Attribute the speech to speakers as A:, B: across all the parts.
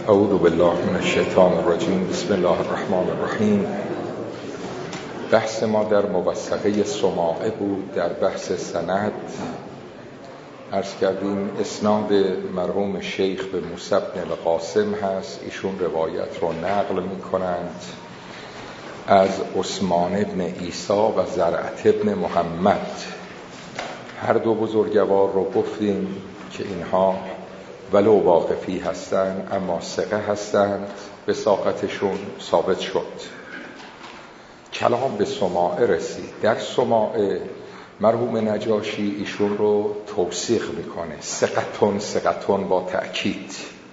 A: اعوذ بالله من الشیطان الرجیم. بسم الله الرحمن الرحیم. بحث ما در موثقه سماعه بود. در بحث سند عرض کردیم اسناد مرحوم شیخ به موسی بن القاسم هست. ایشون روایت رو نقل می کنند از عثمان بن عیسی و زرعت بن محمد. هر دو بزرگوار رو گفتیم که اینها ولو واقفی هستند اما ثقه هستند، وثاقتشون ثابت شد. کلام به سماعه رسید. در سماعه مرحوم نجاشی ایشون رو توثیق میکنه، ثقتون با تأکید.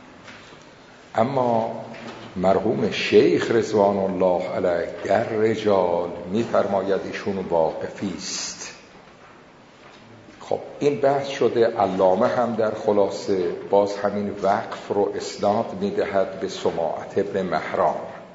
A: اما مرحوم شیخ رضوان الله علیه در رجال میفرماید ایشون واقفی است. خب این بحث شده. علامه هم در خلاصه باز همین وقف رو اسناد میدهد به سماعت ابن مهران.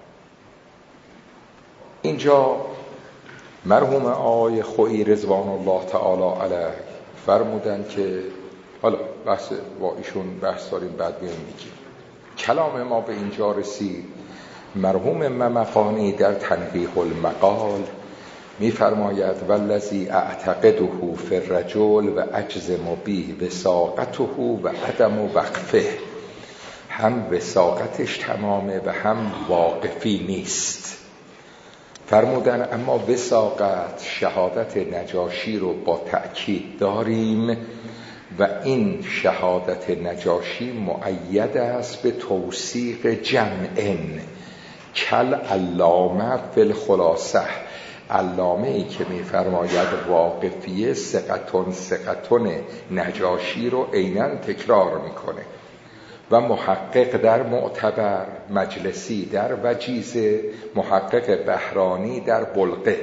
A: اینجا مرحوم آقای خویی رضوان الله تعالی علیه فرمودن که حالا بحث با ایشون بحث داریم بعد میگیم. کلام ما به اینجا رسید. مرحوم ممقانی در تنبیه المقال میفرماید والذی اعتقده فی الرجل و اجزم به وثاقته و عدم وقفه. هم وثاقتش تمامه و هم واقفی نیست. فرمودن اما وثاقت شهادت نجاشی رو با تأکید داریم و این شهادت نجاشی مؤید است به توثیق جمعن کل علامه فی الخلاصه. علامه ای که میفرماید واقفیه ثقتون نجاشی رو عیناً تکرار میکنه و محقق در معتبر، مجلسی در وجیزه، محقق بهرانی در بلغه.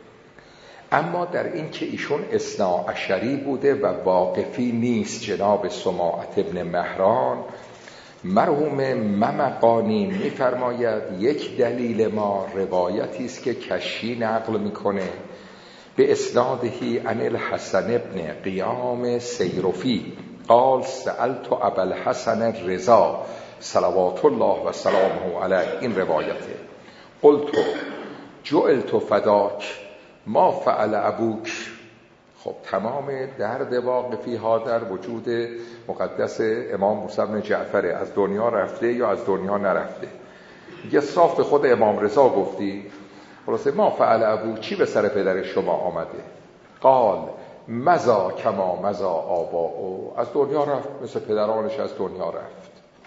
A: اما در این که ایشون اثنا عشری بوده و واقفی نیست جناب سماعت ابن مهران، مرحوم ممقانی میفرماید یک دلیل ما روایتی است که کشی نقل میکنه به اسنادهی عن الحسن ابن قیام سیرفی قال سألت ابا الحسن الرضا صلوات الله و سلامه علیه. این روایته. قلت جعلت فداک ما فعل ابوک. خب تمام درد واقفی ها در وجود مقدس امام موسی بن جعفر، از دنیا رفته یا از دنیا نرفته. یه صاف به خود امام رضا گفتی خلاصه ما فعل ابو، چی به سر پدر شما آمده؟ قال مزا کما مزا آباؤ، از دنیا رفت مثل پدرانش از دنیا رفت.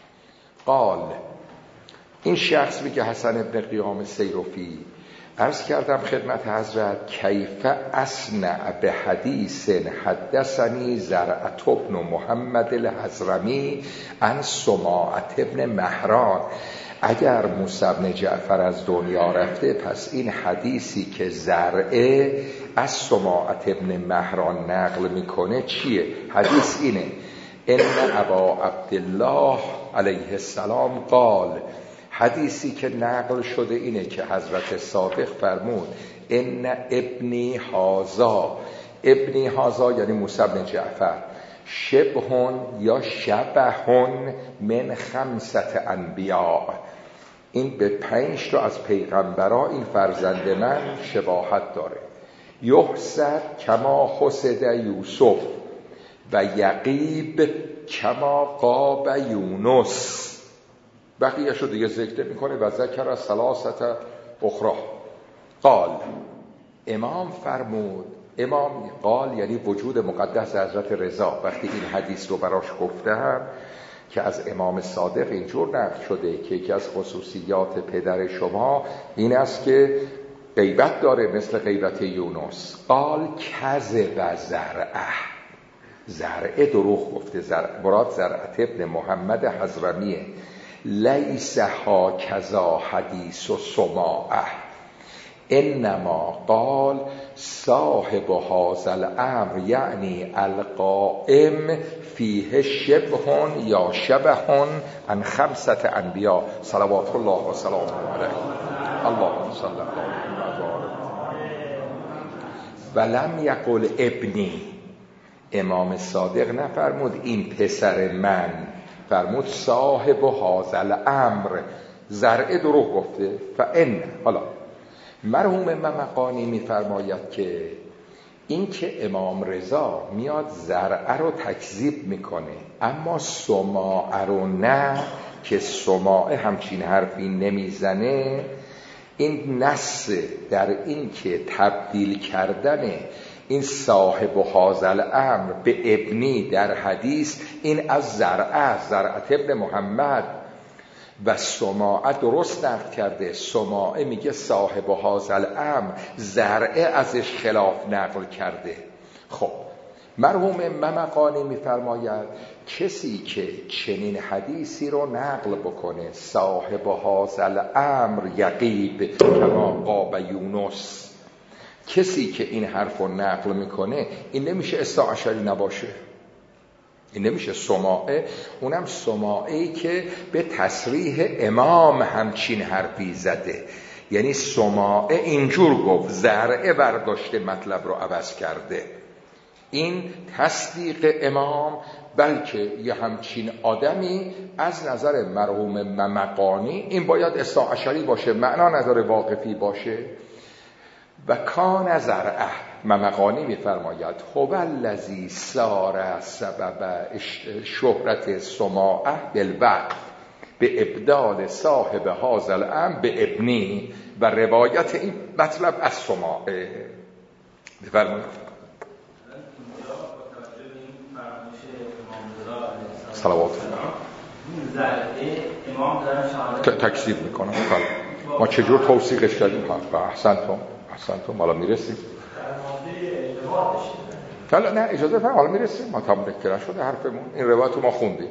A: قال این شخص میگه حسن ابن قیام سیرفی، عرض کردم خدمت حضرت کیف اصنع به حدیث حدثنی زرعت بن محمد الحضرمی عن سماعت ابن مهران. اگر موسی بن جعفر از دنیا رفته پس این حدیثی که زرعه از سماعت ابن مهران نقل میکنه چیه؟ حدیث اینه ان ابا عبدالله علیه السلام قال. حدیثی که نقل شده اینه که حضرت صادق فرمود ان ابنی هازا. ابنی هازا یعنی موسی بن جعفر شبهون یا شبهون من 5 انبیاء. این به 5 تا از پیغمبران این فرزند من شباهت داره. یحسد کما حسد یوسف و یقیب کما قاب یونس. بقیه شو دیگه ذکر میکنه و ذکر از ثلاثت اخرى. قال امام فرمود، امام قال یعنی وجود مقدس حضرت رضا. وقتی این حدیث رو براش گفتم که از امام صادق اینجور نقل شده که یکی از خصوصیات پدر شما این است که غیبت داره مثل غیبت یونس. قال کذب زرعه. زرعه دروغ گفته. مراد زرعت ابن محمد حضرمیه. لیس ها کذا حدیث و سماعه انما قال صاحب هذا الامر یعنی القائم فیه شبه یا شبه عن 5 انبیاء صلوات الله و سلامه علیه. اللهم صل علی محمد ولم یقل ابنی. امام صادق نفرمود این پسر من، فرمود صاحب هذا الامر، زرعه دروغ گفته. فان حالا مرحوم ممقانی میفرماید که این که امام رضا میاد زرعه رو تکذیب میکنه اما سماعه رو نه، که سماعه همچین حرفی نمیزنه، این نص در این که تبدیل کردن این صاحب هذا الامر به ابنی در حدیث، این از زرعه ابن محمد و سماعه درست نقل کرده. سماعه میگه صاحب هذا الامر، زرعه ازش خلاف نقل کرده. خب مرحوم ممقانی میفرماید کسی که چنین حدیثی رو نقل بکنه، صاحب هذا الامر یغیب کما غاب یونس، کسی که این حرف رو نقل میکنه، این نمیشه اثناعشری نباشه، این نمیشه سماعه، اونم سماعه‌ای که به تصریح امام همچین حرفی زده. یعنی سماعه اینجور گفت، زرعه برداشته مطلب رو عوض کرده. این تصدیق امام، بلکه یه همچین آدمی از نظر مرحوم ممقانی این باید اثناعشری باشه، معنا نظر واقفی باشه. و کان زرعه، ممقانی میفرماید هو الذی صار سبب شهرت سماعه بالوقف به ابدال صاحب هذا الامر به ابنی، و روایت این مطلب از سماعه. بفرمایید. صلوات الله تکذیب میکنم. ما چجور توثیقش کردیم؟ احسنتم حالا میرسیم. نه اجازه فرم، حالا میرسیم. ما تمام نکره شده حرفمون، این روایت ما خوندیم.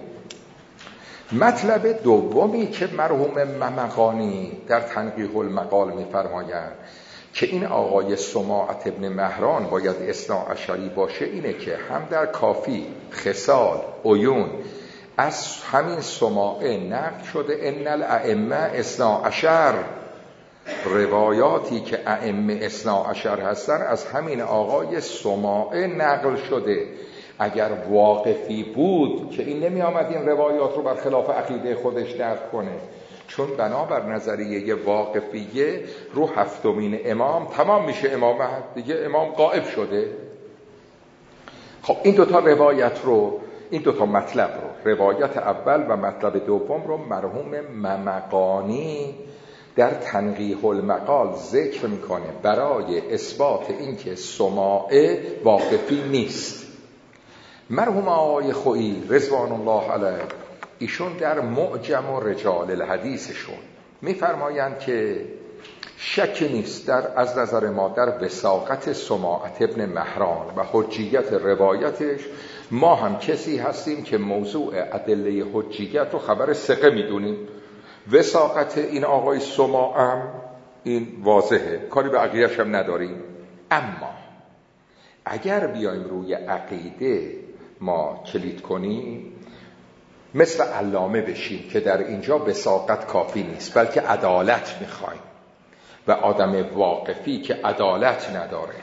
A: مطلب دومی که مرحوم ممقانی در تنقیح المقال میفرمایند که این آقای سماعة ابن مهران باید اثناعشری باشه، اینه که هم در کافی، خصال، عیون از همین سماعه نقل شده ان الائمه اثناعشر، روایاتی که ائمه اثناعشر هستن از همین آقای سماعه نقل شده. اگر واقفی بود که این نمی آمد این روایات رو بر خلاف عقیده خودش نقل کنه، چون بنابر نظریه واقفیه رو هفتمین امام تمام میشه امامت دیگه، امام غائب شده. خب این دوتا روایت رو، این دوتا مطلب رو، روایت اول و مطلب دوم رو مرحوم ممقانی در تنقیح المقال ذکر میکنه برای اثبات اینکه سماعه واقفی نیست. مرحوم آقای خویی رضوان الله علیه ایشون در معجم و رجال الحدیثشون میفرمایند که شکی نیست در از نظر ما در وثاقت سماعة ابن مهران و حجیت روایتش، ما هم کسی هستیم که موضوع ادله حجیت رو خبر ثقه میدونیم. وثاقت این آقای سماعه این واضحه، کاری به عقیده‌اش هم نداریم. اما اگر بیایم روی عقیده ما کلید کنیم، مثل علامه بشیم که در اینجا وثاقت کافی نیست بلکه عدالت میخوایم، و آدم واقفی که عدالت نداره.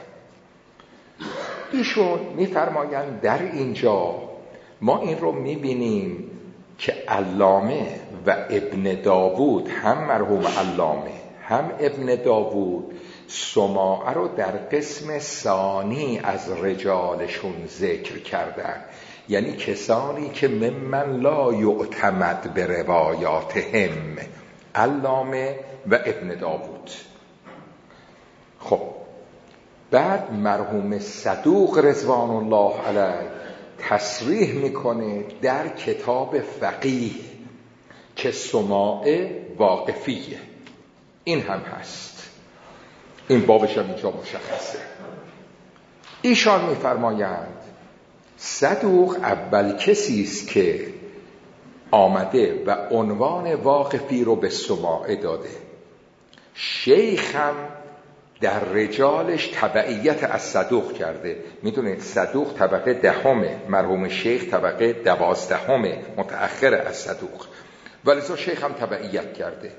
A: ایشون میفرمایند در اینجا ما این رو میبینیم که علامه و ابن داوود، هم مرحوم علامه هم ابن داوود، سماعه رو در قسم ثانی از رجالشون ذکر کردن، یعنی کسانی که ممن لا یعتمد به روایاتهم، علامه و ابن داوود. خب بعد مرحوم صدوق رضوان الله علیه تصریح میکنه در کتاب فقیه که سماعه واقفیه. این هم هست، این بابش هم اینجا مشخصه. ایشان میفرمایند صدوق اول کسی است که آمده و عنوان واقفی رو به سماعه داده. شیخ هم در رجالش تبعیت از صدوق کرده. میدونید صدوق طبقه دهمه، مرحوم شیخ طبقه 12 متأخر از صدوق، ولذا شیخ هم تبعیت کرده.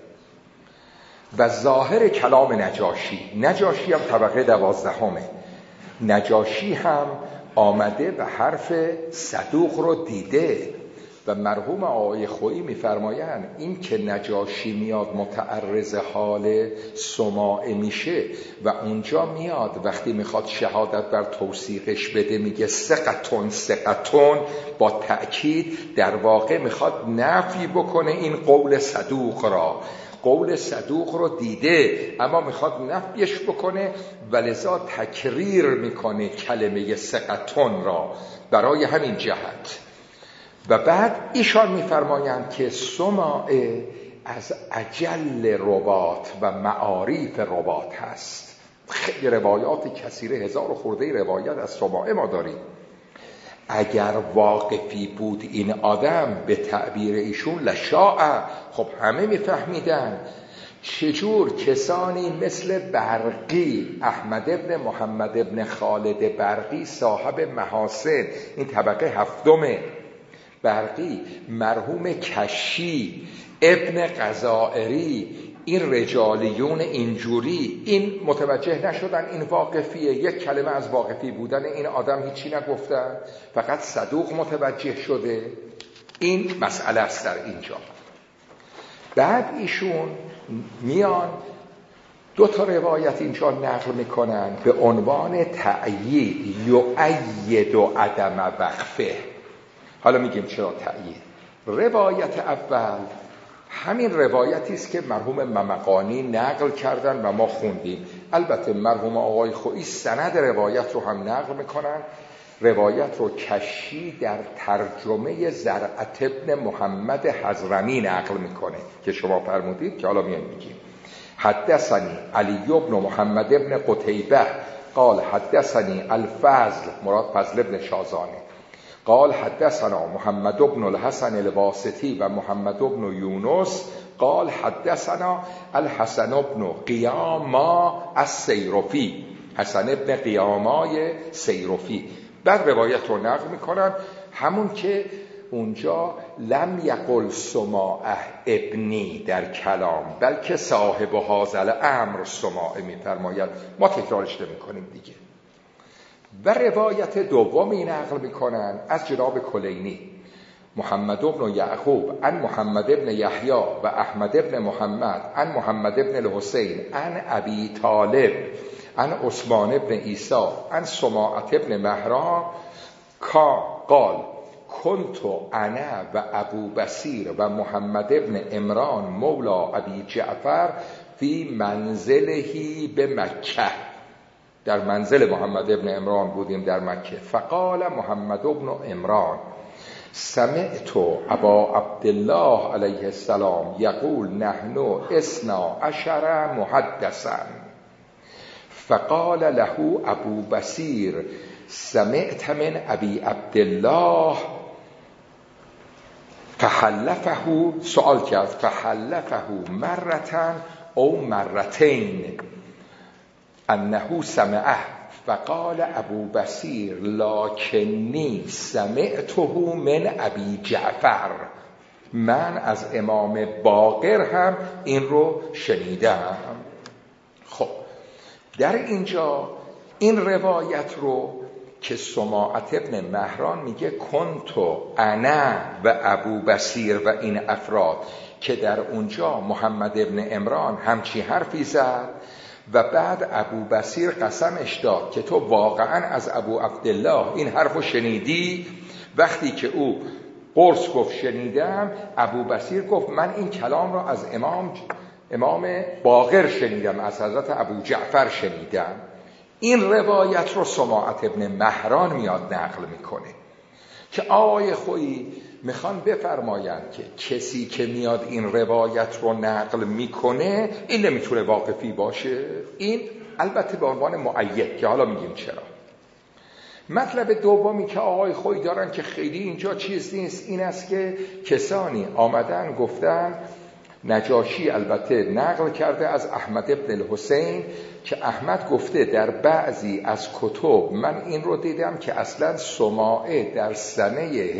A: و ظاهر کلام نجاشی هم طبقه 12، نجاشی هم آمده و حرف صدوق رو دیده و مرحوم آقای خویی میفرمایند این که نجاشی میاد متعرض حال سماعه میشه و اونجا میاد وقتی میخواد شهادت بر توثیقش بده میگه ثقتون ثقتون، با تأکید در واقع میخواد نفی بکنه این قول صدوق را. قول صدوق رو دیده اما میخواد نفیش بکنه و لذا تکریر میکنه کلمه ثقتون را برای همین جهت. و بعد ایشان میفرمایند که سماعه از اجل رباط و معاریف رباط هست. خیلی روایات کثیره، 1000 و خورده روایت از سماعه ما داریم. اگر واقفی بود این آدم به تعبیر ایشون لشاء، خب همه میفهمیدن. چجور کسانی مثل برقی، احمد ابن محمد ابن خالد برقی صاحب محاسن، این طبقه هفتمه، برقی، مرحوم کشی، ابن غزائری، این رجالیون اینجوری، این متوجه نشدن این واقفیه؟ یک کلمه از واقفی بودن این آدم هیچی نگفتن، فقط صدوق متوجه شده. این مسئله است در اینجا. بعد ایشون میان 2 روایت اینجا نقل میکنن به عنوان تأیید، یؤید عدم وقفه. حالا میگیم چرا تأیید. روایت اول همین روایتی است که مرحوم ممقانی نقل کردن و ما خوندیم. البته مرحوم آقای خویی سند روایت رو هم نقل میکنن. روایت رو کشی در ترجمه زرعت ابن محمد حضرمی نقل میکنه که شما فرمودید که حالا میگیم. حدثنی علی بن محمد ابن قتیبه قال حدثنی الفضل، مراد فضل ابن شازانه، قال حدثنا محمد بن الحسن الواسطی و محمد بن یونس قال حدثنا الحسن بن قیاما السیرفی، حسن ابن قیامای سیرفی. بعد روایت رو نقل میکنن همون که اونجا لم یقل سماعه ابنی در کلام، بلکه صاحب هذا الامر سماعه میفرماید. ما تکرارش نمی‌کنیم دیگه. و روایت دومی نقل میکنن از جناب کلینی، محمد بن یعقوب عن محمد بن یحیی و احمد بن محمد عن محمد بن الحسین عن ابی طالب عن عثمان بن عیسی عن سماعه بن مهران قال کنت انا و ابو بصیر و محمد بن عمران مولا ابی جعفر فی منزلهی به مکه. در منزل محمد ابن عمران بودیم در مکه. فقال محمد ابن عمران سمعت ابا عبدالله علیه السلام یقول نحن 12 محدثا. فقال له ابو بصیر سمعت من ابی عبدالله فحلفه، سؤال کرد، فحلفه مرتن او مرتین انه سمعه. فقال ابو بصیر لکنی سمعته من ابی جعفر، من از امام باقر هم این رو شنیدم. خب در اینجا این روایت رو که سماعت ابن مهران میگه کنتو انا و ابو بصیر و این افراد، که در اونجا محمد ابن عمران همچی حرفی زد و بعد ابو بصیر قسمش داد که تو واقعا از ابو عبدالله این حرفو شنیدی. وقتی که او قرص گفت شنیدم، ابو بصیر گفت من این کلام را از امام باقر شنیدم، از حضرت ابو جعفر شنیدم. این روایت رو سماعت ابن مهران میاد نقل میکنه که آقای خویی میخوان بفرمایند که کسی که میاد این روایت رو نقل میکنه این نمیتونه واقفی باشه. این البته به عنوان مؤید که حالا میگیم چرا. مطلب دومی که آقای خویی دارن که خیلی اینجا چیز نیست، این است که کسانی آمدن گفتن، نجاشی البته نقل کرده از احمد ابن الحسین که احمد گفته در بعضی از کتب من این رو دیدم که اصلا سماعه در سنه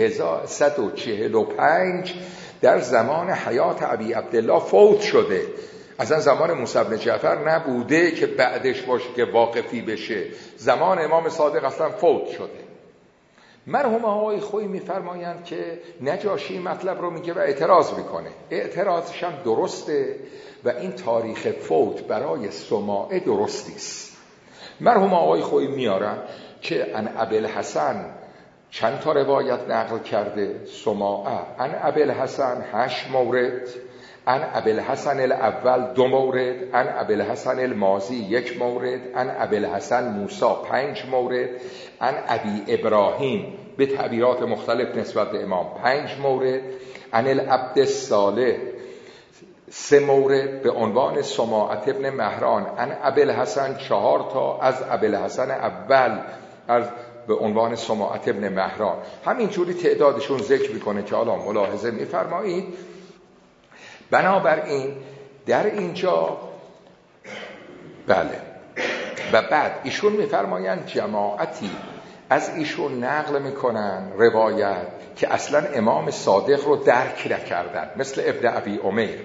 A: 1145 در زمان حیات ابی عبدالله فوت شده، اصلا زمان موسی بن جعفر نبوده که بعدش باشه که واقفی بشه، زمان امام صادق اصلا فوت شده. مرحوم آقای خویی میفرمایند که نجاشی مطلب رو میگه و اعتراض میکنه، اعتراضش هم درسته و این تاریخ فوت برای سماعه درستی است. مرحوم آقای خویی میارن که ان ابوالحسن چند تا روایت نقل کرده سماعه، ان ابوالحسن 8 مورد، ان ابوالحسن الاول 2 مورد، ان ابوالحسن الماضی 1 مورد، ان ابوالحسن موسی 5 مورد، ان ابی ابراهیم به تعبیرات مختلف نسبت به امام 5 مورد، ان العبد الصالح 3 مورد به عنوان سماعه ابن مهران، ان ابوالحسن 4 تا از ابوالحسن اول از به عنوان سماعه ابن مهران. همینجوری تعدادشون ذکر میکنه که حالا ملاحظه میفرمایید. بنابراین در اینجا بله، و بعد ایشون میفرمایند جماعتی از ایشون نقل میکنن روایت که اصلا امام صادق رو درک نکردن، مثل ابن ابی عمیر،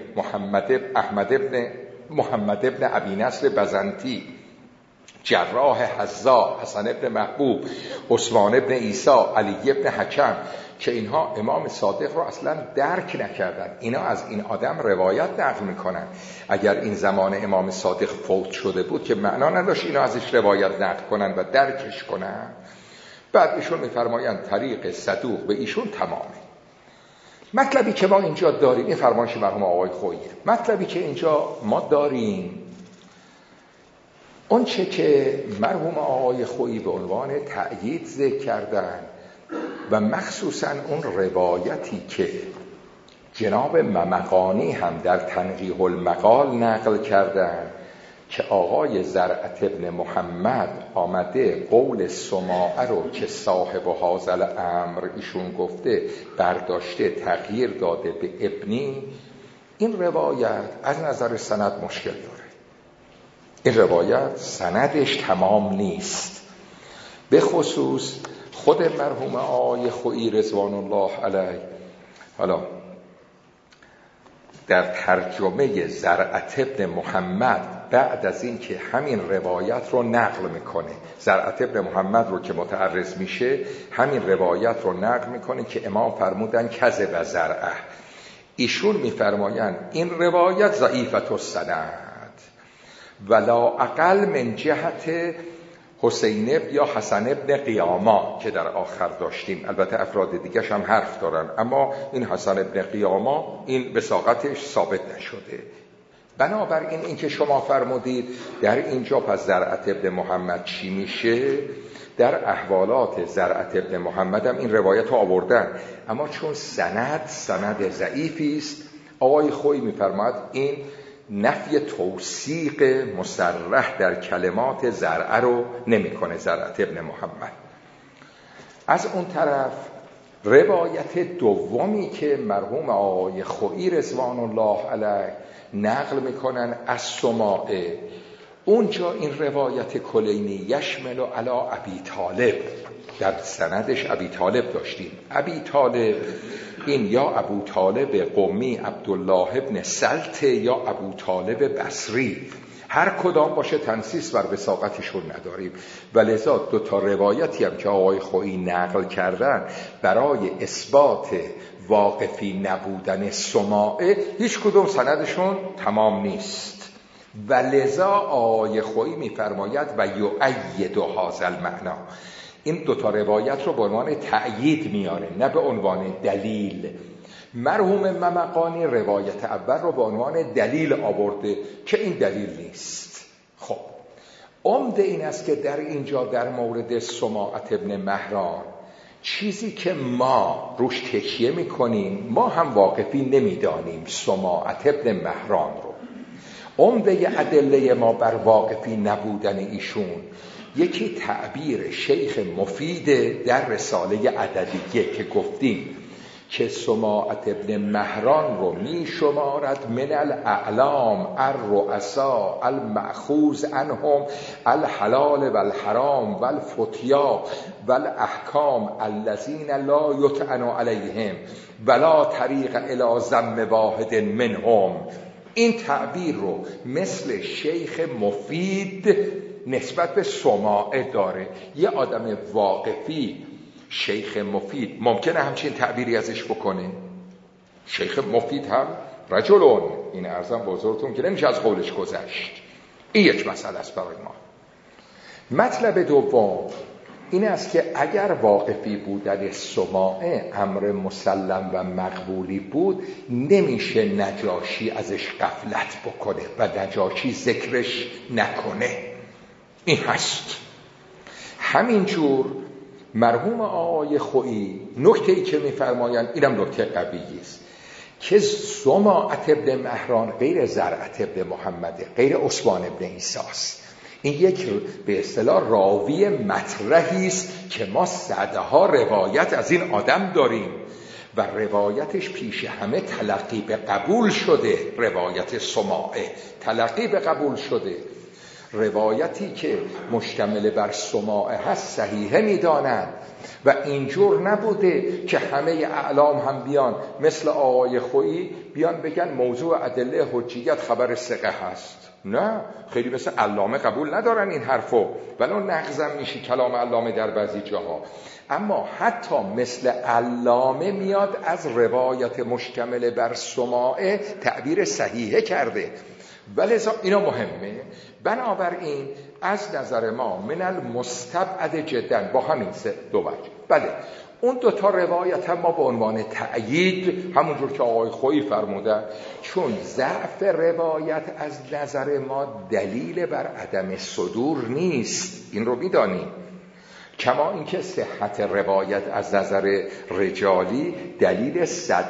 A: محمد ابن ابی نصر بزنتی، جراح حذا، حسن ابن محبوب، عثمان ابن عیسی، علی ابن حکم، که اینها امام صادق رو اصلا درک نکردن. اینا از این آدم روایت نقل میکنن. اگر این زمان امام صادق فوت شده بود که معنا نداشت اینا ازش روایت نقل کنن و درکش کنن. بعد ایشون میفرمایند طریق صدوق به ایشون تمامه. مطلبی که ما اینجا داریم، این فرمایش مرحوم آقای خویی، مطلبی که اینجا ما داریم اون چه که مرحوم آقای خویی به عنوان تأیید ذکر کردن و مخصوصا اون روایتی که جناب ممقانی هم در تنقیح المقال نقل کردن که آقای زرعت ابن محمد آمده قول سماعه رو که صاحب هذا الامر ایشون گفته برداشته تغییر داده به ابنی، این روایت از نظر سند مشکل داره. این روایت سندش تمام نیست. به خصوص خود مرحوم آقای خویی رضوان الله علیه حالا در ترجمه زرعت ابن محمد بعد از این که همین روایت رو نقل میکنه، زرعت ابن محمد رو که متعرض میشه همین روایت رو نقل میکنه که امام فرمودن کذب زرعه، ایشون میفرمایند این روایت ضعیفة السند ولا اقل من جهت حسین ابن یا حسن ابن قیاما که در آخر داشتیم. البته افراد دیگرش هم حرف دارن، اما این حسن ابن قیاما این وثاقتش ثابت نشده. بنابراین این که شما فرمودید در اینجا پس زرعت ابن محمد چی میشه، در احوالات زرعت ابن محمد هم این روایت رو آوردن، اما چون سند ضعیفی است، آقای خویی میفرماد این نفی توثیق مصرح در کلمات زرعه رو نمیکنه زرعت ابن محمد. از اون طرف روایت دومی که مرحوم آقای خویی رضوان الله علیه نقل میکنن از سماعه، اونجا این روایت کلینی یشمل علی ابی طالب، در سندش ابی طالب داشتیم. ابی طالب این یا ابو طالب قمی عبدالله ابن سلط یا ابو طالب بصری، هر کدام باشه تنصیص بر وثاقتشون نداریم، ولذا 2 تا روایتی هم که آقای خویی نقل کردن برای اثبات واقفی نبودن سماعه هیچ کدوم سندشون تمام نیست، ولذا آقای خویی میفرماید و یؤید هذا المعنی، این 2 تا روایت رو به عنوان تأیید میاره نه به عنوان دلیل. مرحوم ممقانی روایت اول رو به عنوان دلیل آورده که این دلیل نیست. خب عمده این است که در اینجا در مورد سماعه ابن مهران چیزی که ما روش تکیه میکنیم، ما هم واقفی نمیدانیم سماعه ابن مهران رو. عمده ادله ما بر واقفی نبودن ایشون یکی تعبیر شیخ مفید در رساله عددیه که گفتیم که سماعه ابن مهران رو می شمارد من الاعلام الرؤسا المأخوذ عنهم الحلال والحرام والفتیا والاحکام الذین لا یطعن علیهم ولا طریق الی ذم واحد منهم. این تعبیر رو مثل شیخ مفید نسبت به سماعه داره. یه آدم واقفی شیخ مفید ممکنه همچین تعبیری ازش بکنه؟ شیخ مفید هم رجلون، این عرضم بزرگتون که نمیشه از قولش گذشت. این یک مسئله است برای ما. مطلب دوم این است که اگر واقفی بودن سماعه امر مسلم و مقبولی بود، نمیشه نجاشی ازش غفلت بکنه و نجاشی ذکرش نکنه. این هست. همینجور مرحوم آقای خویی نکته‌ای که می‌فرمایند، اینم نکته قویی است، که سماعت ابن مهران غیر زرعت ابن محمد، غیر عثمان ابن عیسی است. این یک به اصطلاح راوی مطرحی است که ما صدها روایت از این آدم داریم و روایتش پیش همه تلقی به قبول شده. روایت سماعه تلقی به قبول شده. روایتی که مشتمل بر سماعه هست صحیحه می‌دانند و اینجور نبوده که همه اعلام هم بیان مثل آقای خویی بیان بگن موضوع ادله حجیت خبر ثقه هست. نه، خیلی مثل علامه قبول ندارن این حرفو، ولو نقضم میشه کلام علامه در بعضی جاها، اما حتی مثل علامه میاد از روایت مشتمل بر سماعه تعبیر صحیحه کرده. ولذا اینا مهمه. بنابراین از نظر ما من المستبعد جدا با همین دو وجه، بله اون دوتا روایت هم ما به عنوان تأیید، همونجور که آقای خویی فرمودن، چون ضعف روایت از نظر ما دلیل بر عدم صدور نیست، این رو می‌دانیم، کما اینکه صحت روایت از نظر رجالی دلیل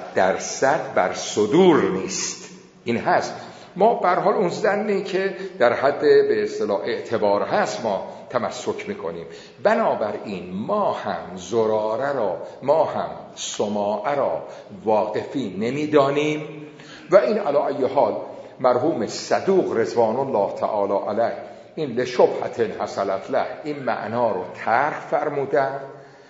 A: 100% بر صدور نیست. این هست. ما به هر حال اون زنی که در حد به اصطلاح اعتبار هست ما تمسک میکنیم. بنابراین ما هم زراره را، ما هم سماعه را واقفی نمیدانیم و این علی ای حال مرحوم صدوق رضوان الله تعالی علیه این لشبهت حصلت له این معنا رو طرح فرمودن.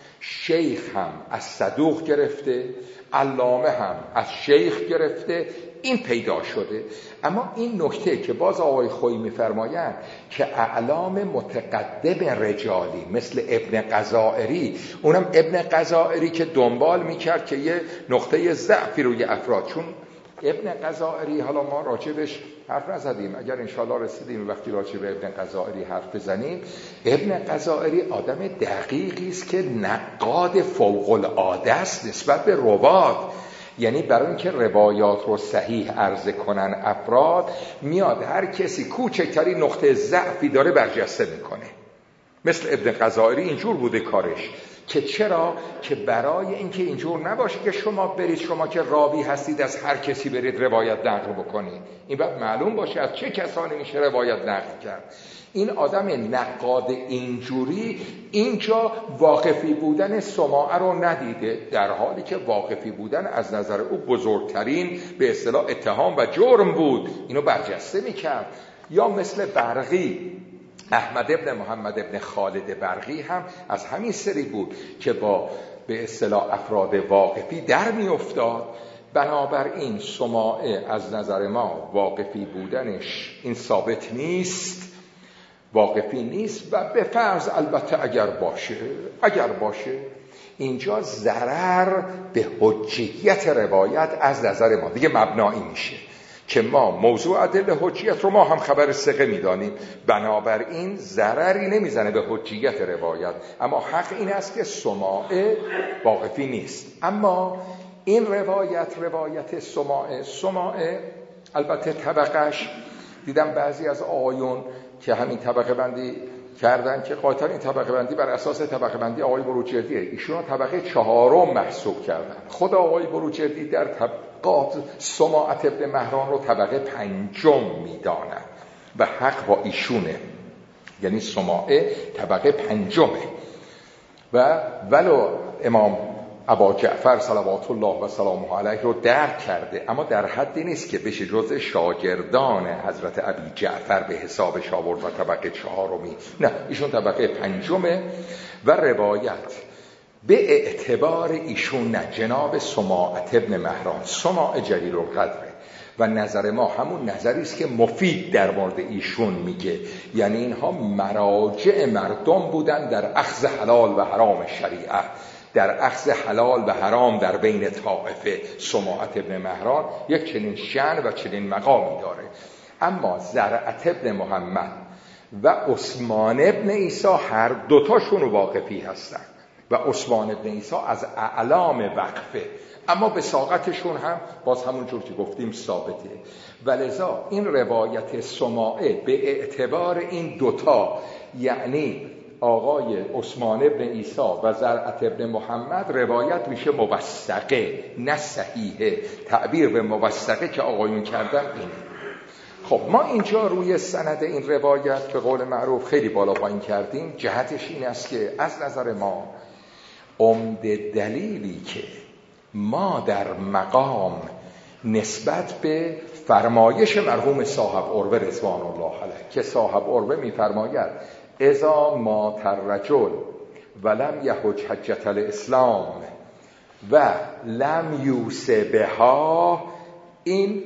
A: شیخ هم از صدوق گرفته، علامه هم از شیخ گرفته، این پیدا شده. اما این نکته که باز آقای خویی می‌فرمایند که اعلام متقدم رجالی مثل ابن قزائری، اونم ابن قزائری که دنبال می‌کرد که یه نقطه ضعفی روی افراد، چون ابن قزائری حالا ما راجبش حرف نزدیم، اگر انشاءالله رسیدیم وقتی راجب ابن قزائری حرف بزنیم، ابن قزائری آدم دقیقی است که نقاد فوق العاده است نسبت به روات. یعنی برای اینکه روایات رو صحیح عرضه کنن افراد، میاد هر کسی کوچکترین نقطه ضعفی داره برجسته میکنه. مثل ابن قزائری اینجور بوده کارش، که چرا؟ که برای اینکه اینجور نباشه که شما برید، شما که راوی هستید از هر کسی برید روایت نقل بکنید، این باید معلوم باشه از چه کسانی میشه روایت نقل کرد. این آدم نقاد اینجوری اینجا واقفی بودن سماعه رو ندیده، در حالی که واقفی بودن از نظر او بزرگترین به اصطلاح اتهام و جرم بود، اینو برجسته میکرد. یا مثل برقی، احمد ابن محمد ابن خالد برقی هم از همین سری بود که با به اصطلاح افراد واقفی در می افتاد. بنابراین سماعه از نظر ما واقفی بودنش این ثابت نیست، واقفی نیست. و به فرض البته اگر باشه اینجا ضرر به حجیت روایت از نظر ما دیگه مبنایی میشه که ما موضوع ادله حجیت رو ما هم خبر ثقه میدانیم، بنابراین ضرری نمیزنه به حجیت روایت. اما حق این است که سماعه واقفی نیست. اما این روایت سماعه البته طبقش دیدم بعضی از آقایون که همین طبقه بندی کردن که قاطعا این طبقه بندی بر اساس طبقه بندی آقای بروجردیه، ایشون طبقه 4 محسوب کردن. خود آقای بروجردی در طبقات سماعت ابن مهران رو طبقه 5 میدانن و حق با ایشونه، یعنی سماعه طبقه 5. و ولو امام ابا جعفر صلوات الله و سلامه علیه رو درک کرده، اما در حدی نیست که بشه جزء شاگردان حضرت ابی جعفر به حسابش آورد و طبقه 4. نه، ایشون طبقه 5 و روایت به اعتبار ایشون نه، جناب سماعت ابن مهران سماع جلیل القدره و نظر ما همون نظری است که مفید در مورد ایشون میگه، یعنی اینها مراجع مردم بودن در اخذ حلال و حرام شریعت. در اخذ حلال و حرام در بین طائفه سماعت ابن مهران یک چنین شأن و چنین مقامی داره. اما زرعت ابن محمد و عثمان ابن عیسی هر دوتاشون واقفی هستن و عثمان ابن عیسی از اعلام وقفه، اما بساقتشون هم باز همون جور که گفتیم ثابته. ولذا این روایت سماعه به اعتبار این دوتا، یعنی آقای عثمان ابن عیسی و زرعت ابن محمد، روایت میشه موثقه نه صحیحه. تعبیر به موثقه که آقایون کردن اینه. خب ما اینجا روی سند این روایت به قول معروف خیلی بالا پایین کردیم. جهتش این است که از نظر ما عمده دلیلی که ما در مقام نسبت به فرمایش مرحوم صاحب عروه رضوان الله علیه که صاحب عروه می‌فرماید اذا مات الرجل ولم یحج حجة الاسلام و لم یوص بها، این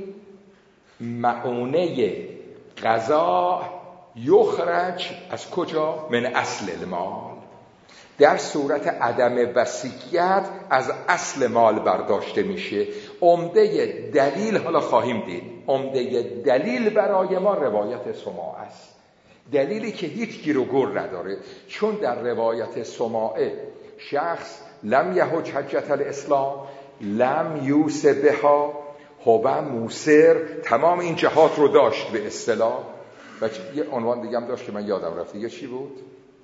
A: معونه قضا یخرج از کجا؟ من اصل المال. در صورت عدم وصیت از اصل مال برداشته میشه. عمده دلیل، حالا خواهیم دید، عمده دلیل برای ما روایت سماعه است، دلیلی که هیچ گیر و گور نداره. چون در روایت سماعه شخص لم یحج حجة الاسلام، لم یوص بها، هو موسر، تمام این جهات رو داشت به اصطلاح. و یه عنوان دیگه هم داشت که من یادم رفت، دیگه چی بود؟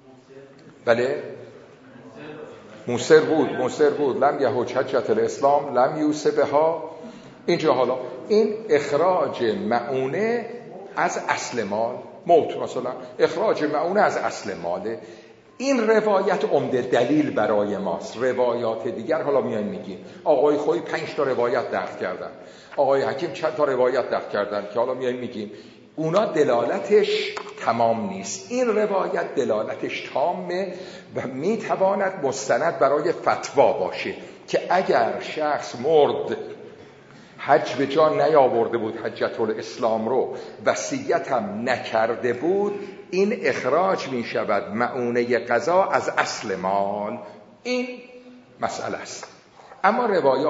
A: بله موسر بود. لم یحج حجة الاسلام لم یوص بها. اینجا حالا این اخراج معونه از اصل مال، موت مثلا، اخراج معونه از اصل ماله. این روایت عمده دلیل برای ماست. روایات دیگر حالا میان میگیم آقای خویی 5 تا روایت نقل کردن، آقای حکیم چند تا روایت نقل کردن که حالا میان میگیم اونا دلالتش تمام نیست. این روایت دلالتش تامه و میتواند مستند برای فتوا باشه که اگر شخص مرد حج به جا نیاورده بود، حجة الاسلام رو وصیت هم نکرده بود، این اخراج می شود معونه قضا از اصل مال. این مسئله است. اما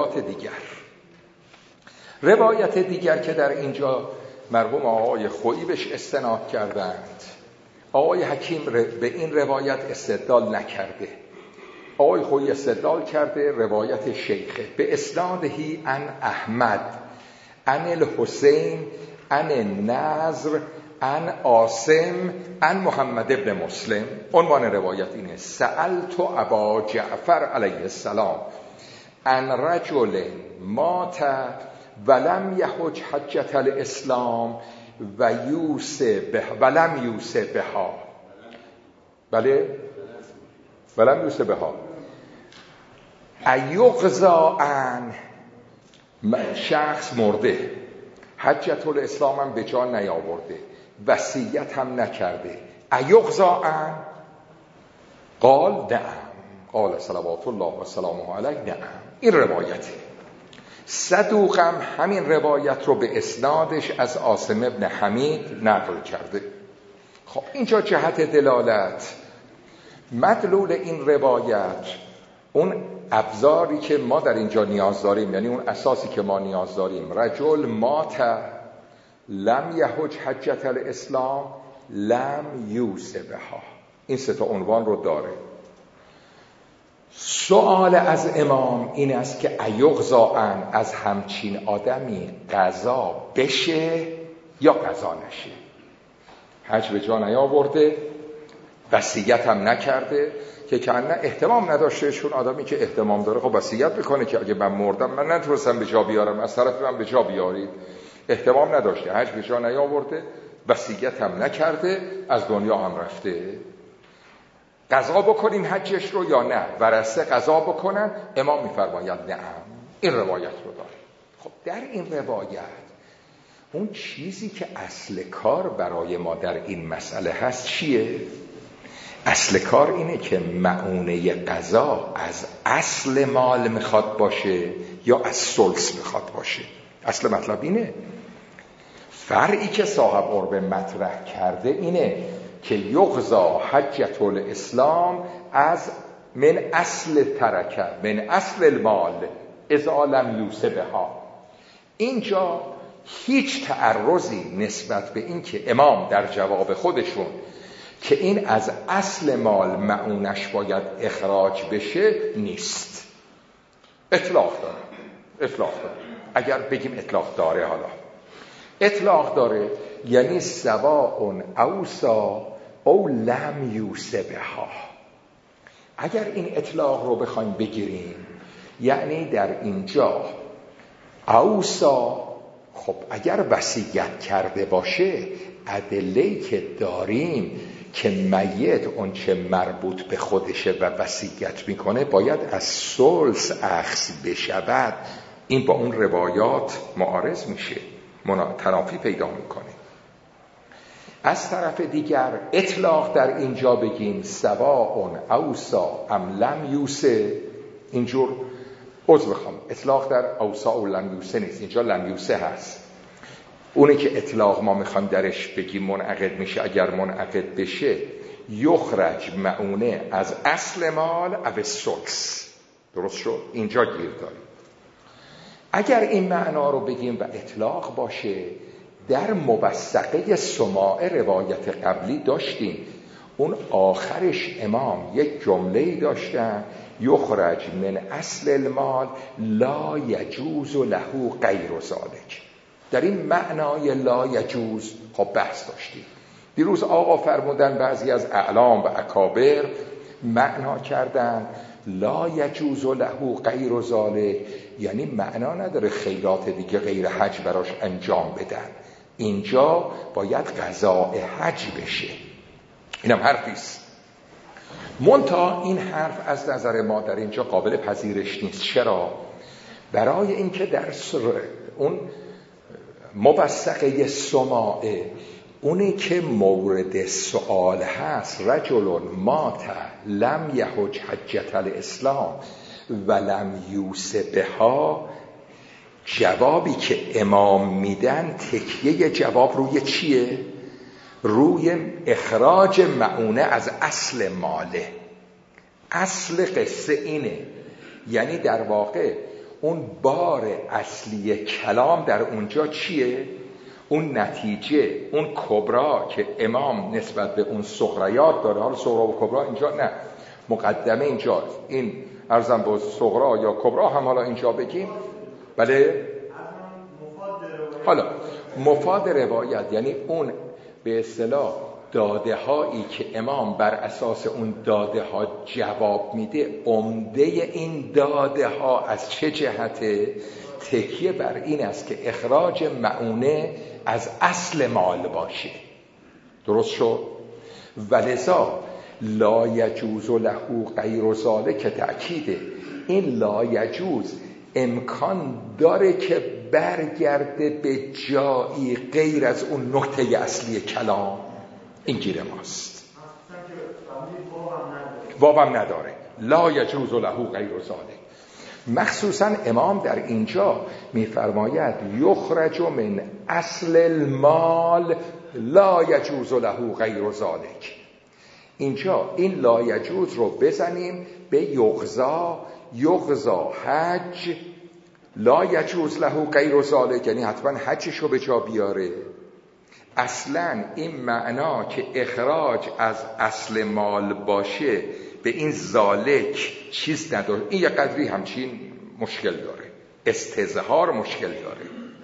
A: روایت دیگر که در اینجا مرحوم آقای خویی بهش استناد کردند، آقای حکیم به این روایت استدلال نکرده. آقای خویی استدلال کرده روایت شیخه به اسنادهی عن احمد عن الحسین عن نضر عن عاصم عن محمد ابن مسلم. عنوان روایت اینه: سألت ابا جعفر علیه السلام عن رجل مات ولم یحج حجة الاسلام ولم یوص بها. بله ولم یوص بها ایغزا عن، شخص مرده، حجة الاسلام هم به جا نیاورده، وصیت هم نکرده، ایغزا عن؟ قال نعم، قال صلوات الله و سلامه علیه نعم. این روایته. صدوقم همین روایت رو به اسنادش از عاصم ابن حمید نقل کرده. خب اینجا جهت دلالت، مدلول این روایت، اون ابزاری که ما در اینجا نیاز داریم، یعنی اون اساسی که ما نیاز داریم، رجل مات لم یحج حجة الاسلام لم یوص بها، این 3 عنوان رو داره. سوال از امام این است که ایغزا عن، از همچین آدمی قضا بشه یا قضا نشه؟ حج به جا نیاورده، وصیت هم نکرده، که کنه اهتمام نداشته. چون آدمی که اهتمام داره خب وصیت بکنه که اگه من مردم من نتونستم به جا بیارم، از طرف من به جا بیارید. اهتمام نداشته، حج به جا نیاورده، وصیت هم نکرده، از دنیا هم رفته. قضا بکنیم حجش رو یا نه؟ ورثه قضا بکنن؟ امام میفرماید نعم. این روایت رو داره. خب در این روایت اون چیزی که اصل کار برای ما در این مسئله هست چیه؟ اصل کار اینه که معونه قضا از اصل مال میخواد باشه یا از ثلث میخواد باشه. اصل مطلب اینه. فرعی که صاحب عروه مطرح کرده اینه که یغزا حجة الاسلام از من اصل ترکه من اصل المال اذا لم یوسبها. اینجا هیچ تعرضی نسبت به این که امام در جواب خودشون که این از اصل مال معونش باید اخراج بشه نیست. اطلاق داره. اگر بگیم اطلاق داره، حالا اطلاق داره یعنی سواء اوصا او لم یوسبها. اگر این اطلاق رو بخوایم بگیریم یعنی در اینجا اوصا، خب اگر وصیت کرده باشه ادله‌ای که داریم که میت اون چه مربوط به خودشه و وصیت میکنه باید از ثلث اخذ بشود، این با اون روایات معارض میشه، تنافی پیدا میکنه. از طرف دیگر اطلاق در اینجا بگیم سواء اوصا ام لم یوسه، اینجور بخوام اطلاق در اوصا و لم یوسه نیست، اینجا لم یوسه هست. اونی که اطلاق ما میخوایم درش بگیم منعقد میشه، اگر منعقد بشه یخرج معونه از اصل مال او السدس. درست شد؟ اینجا گیر داریم. اگر این معنا رو بگیم و اطلاق باشه، در موثقه سماع روایت قبلی داشتیم اون آخرش امام یک جمله‌ای داشتن یخرج من اصل المال لا یجوز له غیر ذلک. در این معنای لا یجوز خب بحث داشتیم دیروز. آقا فرمودن بعضی از اعلام و اکابر معنا کردن لا یجوز له غیر ذلک، یعنی معنا نداره خیرات دیگه غیر حج براش انجام بدن، اینجا باید قضاء حج بشه. اینم حرفیست. منتها این حرف از نظر ما در اینجا قابل پذیرش نیست. چرا؟ برای اینکه در اون موثقه سماعه اونی که مورد سؤال هست رجل مات لم یحج حجة الاسلام و لم یوسبها، جوابی که امام میدن تکیه جواب روی چیه؟ روی اخراج معونه از اصل ماله. اصل قصه اینه، یعنی در واقع اون بار اصلی کلام در اونجا چیه؟ اون نتیجه، اون کبرا که امام نسبت به اون صغریات داره. حالا صغرا و کبرا اینجا نه، مقدمه اینجا، این ارزم با صغرا یا کبرا هم حالا اینجا بگیم. بله، حالا مفاد روایت یعنی اون به اصطلاح داده هایی که امام بر اساس اون داده ها جواب میده، عمده این داده ها از چه جهته؟ تکیه بر این است که اخراج معونه از اصل مال باشه. درست شد؟ ولذا لا یجوز له غیر ذلک تأکیده. این لا یجوز امکان داره که برگرده به جایی غیر از اون نکته اصلی کلام. این گیر ماست. واوم نداره. لا یجوز له غیر ذلک. مخصوصا امام در اینجا میفرماید یخرج من اصل المال لا یجوز له غیر ذلک. اینجا این لا یجوز رو بزنیم به یغزا حج لا یجوز له غیر ذلک، یعنی حتما حجش رو به جا بیاره. اصلا این معنا که اخراج از اصل مال باشه به این ذالک چیز نداره. این یه قدری همچین مشکل داره، استظهار مشکل داره.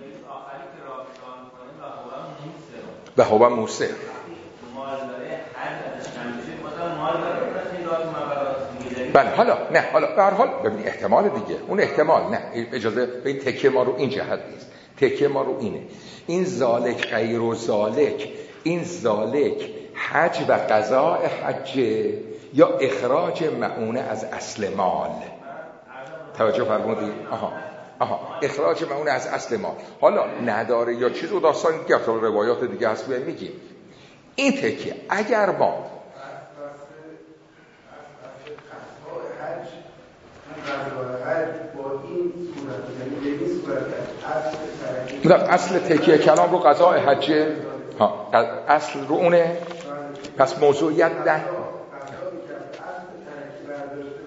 A: و هو موسر بله. حالا به هر حال ببین احتمال دیگه، اون احتمال نه، اجازه به این تکیه ما رو این جهت نیست، تکیه ما رو اینه. این ذالک غیر و ذالک، این ذالک حج و قضاء حج یا اخراج معونه از اصل مال. توجه فرمودید؟ اخراج معونه از اصل مال. حالا نداره یا چیز و داستان دیگه، اصلا روایات دیگه هست میگیم. این تکیه اگر ما اصل تکیه کلام رو قضاء حجه، اصل رو اونه، پس موضوعیت ده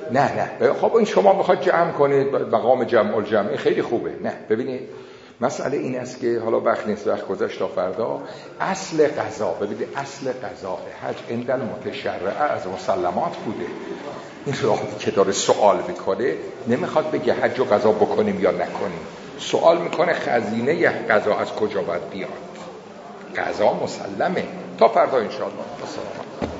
A: نه خب این شما میخواد جمع کنید مقام جمع الجمع خیلی خوبه. نه ببینید مسئله این است که حالا وقت نیست، وقت گذشت تا فردا. اصل قضا، ببینید اصل قضا حج عند المتشرع از مسلمات بوده. این راهی که داره سوال میکنه نمیخواد بگه حج و قضا بکنیم یا نکنیم، سوال میکنه خزینه قضا از کجا باید بیاد. قضا مسلمه. تا فردا انشاءالله.